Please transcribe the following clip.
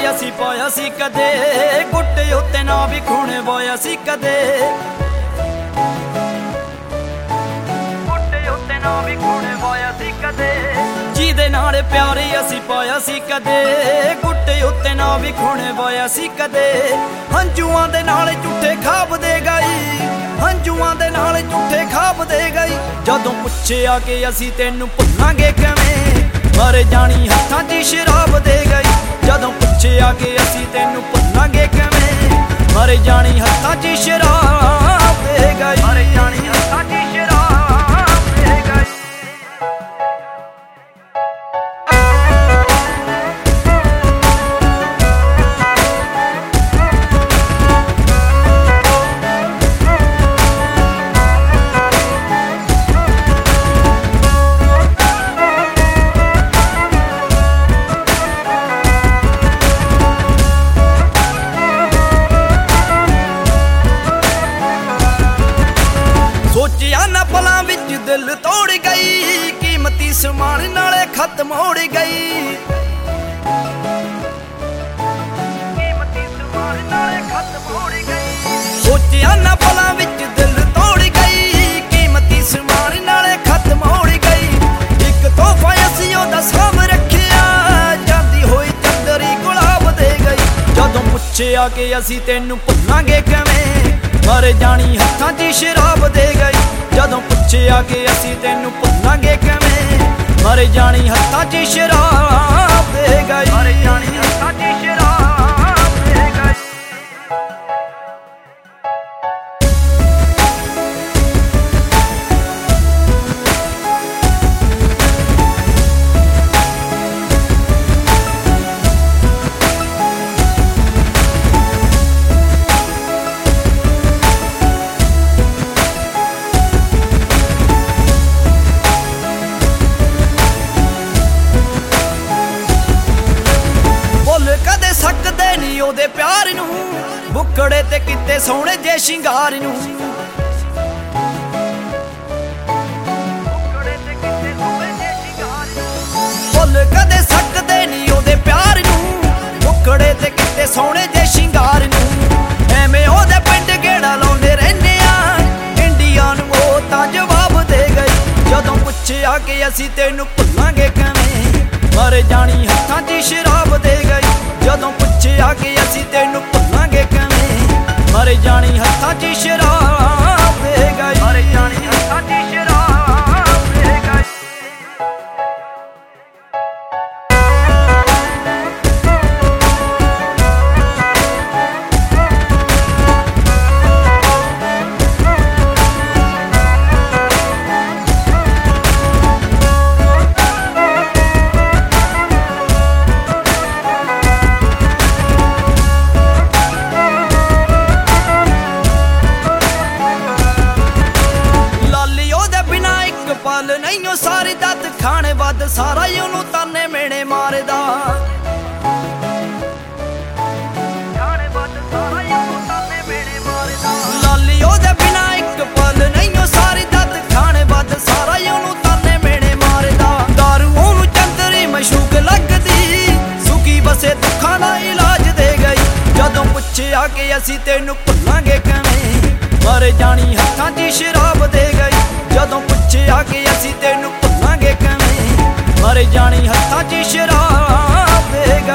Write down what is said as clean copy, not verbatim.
ਅਸੀਂ ਪਾਇਆ ਸੀ ਕਦੇ, ਗੁੱਟੇ ਉੱਤੇ ਨਾ ਵੀ ਖੂਨ ਬੋਇਆ ਸੀ ਕਦੇ, ਗੁੱਟੇ ਉੱਤੇ ਨਾ ਵੀ ਖੂਨ ਬੋਇਆ ਸੀ ਕਦੇ। ਜਿਹਦੇ ਨਾਲ ਪਿਆਰ ਅਸੀਂ ਪਾਇਆ ਸੀ ਕਦੇ, ਗੁੱਟੇ ਉੱਤੇ ਨਾ ਵੀ ਖੂਨ ਬੋਇਆ ਸੀ ਕਦੇ। ਹੰਝੂਆਂ ਦੇ ਨਾਲ ਝੂਠੇ ਖਾਬ ਦੇ ਗਈ, ਹੰਝੂਆਂ ਦੇ ਨਾਲ ਝੂਠੇ ਖਾਬ ਦੇ ਗਈ। ਜਦੋਂ ਪੁੱਛਿਆ ਕਿ ਅਸੀਂ ਤੈਨੂੰ ਭੁੱਲਾਂਗੇ ਕਿਵੇਂ, ਮਰ ਜਾਣੀ ਹੱਥਾਂ 'ਚ ਸ਼ਰਾਬ ਦੇ ਗਈ। ਜਦੋਂ ਪੁੱਛਿਆ ਕਿ ਅਸੀਂ ਤੈਨੂੰ ਭੁੱਲਾਂਗੇ ਕਿਵੇਂ, ਮਰ ਜਾਣੀ ਹੱਥਾਂ 'ਚ ਸ਼ਰਾਬ ਦੇ ਗਈ, ਮਰ ਜਾਣੀ ਹੱਥਾਂ 'ਚ ਸ਼ਰਾਬ ਦੇ ਗਈ। ਸੋਚਿਆ ਨਾ ਪਲਾਂ ਵਿੱਚ ਦਿਲ ਤੋੜ ਗਈ, ਕੀਮਤੀ ਸਮਾਨ ਨਾਲੇ ਖਤਮ ਹੋੜ ਗਈ, ਕੀਮਤੀ ਸਮਾਨ ਨਾਲੇ ਖਤਮ ਹੋੜ ਗਈ। ਸੋਚਿਆ ਨਾ ਪਲਾਂ ਵਿੱਚ ਦਿਲ ਤੋੜ ਗਈ, ਕੀਮਤੀ ਸਮਾਨ ਨਾਲੇ ਖਤਮ ਹੋੜ ਗਈ। ਇੱਕ ਤੋਹਫਾ ਅਸੀਂ ਉਹਦਾ ਸਾਂਭ ਰੱਖਿਆ, ਜਾਂਦੀ ਹੋਈ ਚੰਦਰੀ ਗੁਲਾਬ ਦੇ ਗਈ। ਜਦੋਂ ਪੁੱਛਿਆ ਕਿ ਅਸੀਂ ਤੈਨੂੰ ਭੁੱਲਾਂਗੇ ਕਿਵੇਂ, ਮਰ ਜਾਣੀ ਹੱਥਾਂ 'ਚ ਸ਼ਰਾਬ ਦੇ ਗਈ। ਜਦੋਂ ਪੁੱਛਿਆ ਕਿ ਅਸੀਂ ਤੈਨੂੰ ਭੁੱਲਾਂਗੇ ਕਿਵੇਂ, ਮਰ ਜਾਣੀ ਹੱਥਾਂ 'ਚ ਸ਼ਰਾਬ ਦੇ ਗਈ, ਮਰ ਜਾਣੀ ਹੱਥਾਂ 'ਚ ਸ਼ਰਾਬ ਦੇ ਗਈ। ਕਦੇ ਸਕਦੇ ਨਹੀਂ ਉਹਦੇ ਪਿਆਰ ਨੂੰ, ਬੁੱਕੜੇ ਤੇ ਕਿਤੇ ਸੋਹਣੇ ਜੇ ਸ਼ਿੰਗਾਰ ਨੂੰ, ਬੁੱਕੜੇ ਤੇ ਕਿਤੇ ਸੋਹਣੇ ਜੇ ਸ਼ਿੰਗਾਰ ਨੂੰ। ਭੁੱਲ ਕਦੇ ਸਕਦੇ ਨਹੀਂ ਉਹਦੇ ਪਿਆਰ ਨੂੰ, ਬੁੱਕੜੇ ਤੇ ਕਿਤੇ ਸੋਹਣੇ ਜੇ ਸ਼ਿੰਗਾਰ ਨੂੰ। ਐਵੇਂ ਉਹਦੇ ਪਿੰਡ ਗੇੜਾ ਲਾਉਂਦੇ ਰਹਿੰਦੇ ਆ, ਇੰਡੀਆ ਨੂੰ ਉਹ ਤਾਂ ਜਵਾਬ ਦੇ ਗਈ। ਜਦੋਂ ਪੁੱਛਿਆ ਕਿ ਅਸੀਂ ਤੈਨੂੰ ਭੁੱਲਾਂਗੇ ਕਿਵੇਂ, ਮਰ ਜਾਣੀ ਹੱਥਾਂ 'ਚ ਸ਼ਰਾਬ ਦੇ ਗਈ। ਜਦੋਂ ਪੁੱਛਿਆ ਕਿ ਅਸੀਂ ਤੈਨੂੰ ਭੁੱਲਾਂਗੇ ਕਿਵੇਂ, ਮਰ ਜਾਣੀ ਹੱਥਾਂ 'ਚ ਸ਼ਰਾਬ ਦੇ ਗਈ, ਮਰ ਜਾਣੀ ਹੱਥਾਂ 'ਚ ਸ਼ਰਾਬ ਦੇ ਗਈ। ਪਲ ਨਹੀਂ ਉਹ ਸਾਰੀ ਦੱਤ ਖਾਣੇ ਵੱਧ, ਸਾਰਾ ਹੀ ਉਹਨੂੰ ਤਾਨੇ ਮੇਣੇ ਮਾਰਦਾ, ਖਾਣੇ ਵੱਧ ਸਾਰਾ ਹੀ ਉਹਨੂੰ ਤਾਨੇ ਮੇਣੇ ਮਾਰਦਾ। ਲਾਲੀ ਉਹਦੇ ਬਿਨਾ ਇੱਕ ਪਲ ਨਹੀਂ ਉਹ ਸਾਰੀ ਦੱਤ ਖਾਣੇ ਵੱਧ, ਸਾਰਾ ਹੀ ਉਹਨੂੰ ਤਾਨੇ ਮੇਣੇ ਮਾਰਦਾ। ਦਾਰੂ ਉਹਨੂੰ ਚੰਦਰੀ ਮਸ਼ੂਕ ਲੱਗਦੀ, ਸੁਖੀ ਬਸੇ ਦੁੱਖਾਂ ਦਾ ਇਲਾਜ ਦੇ ਗਈ। ਜਦੋਂ ਪੁੱਛਿਆ ਕਿ ਅਸੀਂ ਤੈਨੂੰ ਭੁੱਲਾਂਗੇ ਕਿਵੇਂ, ਮਰ ਜਾਣੀ ਹੱਥਾਂ 'ਚ ਸ਼ਰਾਬ ਦੇ ਗਈ। ਜਦੋਂ ਪੁੱਛਿਆ ਕਿ ਅਸੀਂ ਤੈਨੂੰ ਭੁੱਲਾਂਗੇ ਕਿਵੇਂ, ਮਰ ਜਾਣੀ ਹੱਥਾਂ 'ਚ ਸ਼ਰਾਬ ਦੇ ਗਈ।